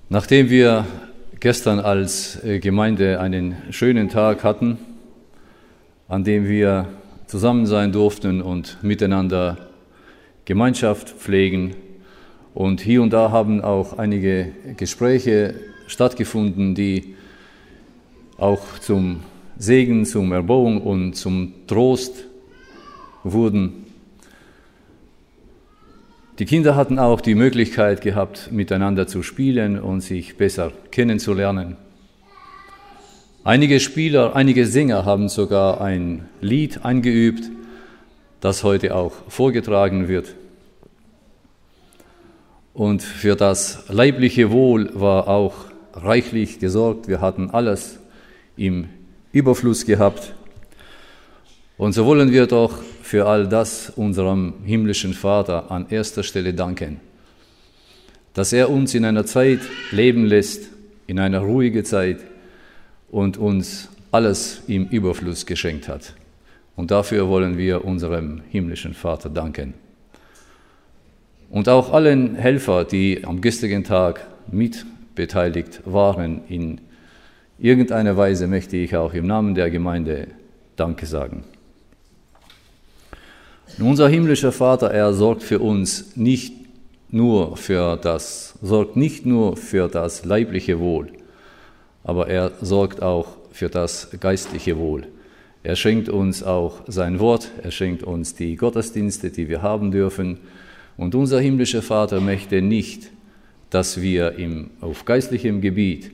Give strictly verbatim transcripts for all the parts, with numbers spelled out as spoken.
Nachdem wir gestern als Gemeinde einen schönen Tag hatten, an dem wir zusammen sein durften und miteinander Gemeinschaft pflegen, und hier und da haben auch einige Gespräche stattgefunden, die auch zum Segen, zum Erbauung und zum Trost wurden. Die Kinder hatten auch die Möglichkeit gehabt, miteinander zu spielen und sich besser kennenzulernen. Einige Spieler, einige Sänger haben sogar ein Lied eingeübt, das heute auch vorgetragen wird. Und für das leibliche Wohl war auch reichlich gesorgt. Wir hatten alles im Überfluss gehabt. Und so wollen wir doch für all das unserem himmlischen Vater an erster Stelle danken, dass er uns in einer Zeit leben lässt, in einer ruhigen Zeit, und uns alles im Überfluss geschenkt hat. Und dafür wollen wir unserem himmlischen Vater danken. Und auch allen Helfern, die am gestrigen Tag mitbeteiligt waren, in irgendeiner Weise möchte ich auch im Namen der Gemeinde Danke sagen. Unser himmlischer Vater, er sorgt für uns nicht nur für das, sorgt nicht nur für das leibliche Wohl, aber er sorgt auch für das geistliche Wohl. Er schenkt uns auch sein Wort, er schenkt uns die Gottesdienste, die wir haben dürfen. Und unser himmlischer Vater möchte nicht, dass wir im, auf geistlichem Gebiet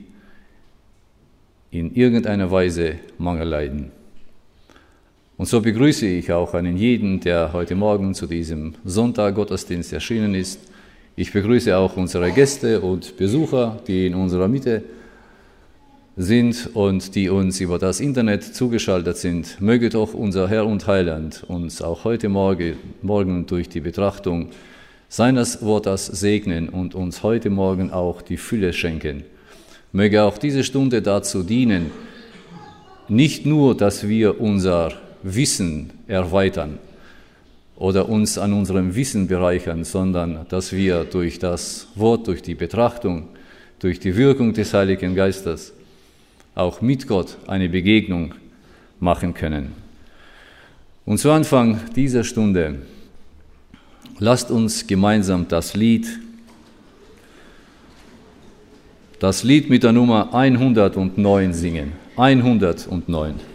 in irgendeiner Weise Mangel leiden. Und so begrüße ich auch einen jeden, der heute Morgen zu diesem Sonntag Gottesdienst erschienen ist. Ich begrüße auch unsere Gäste und Besucher, die in unserer Mitte sind und die uns über das Internet zugeschaltet sind. Möge doch unser Herr und Heiland uns auch heute Morgen, morgen durch die Betrachtung seines Wortes segnen und uns heute Morgen auch die Fülle schenken. Möge auch diese Stunde dazu dienen, nicht nur, dass wir unser Wissen erweitern oder uns an unserem Wissen bereichern, sondern dass wir durch das Wort, durch die Betrachtung, durch die Wirkung des Heiligen Geistes auch mit Gott eine Begegnung machen können. Und zu Anfang dieser Stunde lasst uns gemeinsam das Lied, das Lied mit der Nummer hundertneun singen. hundertneun.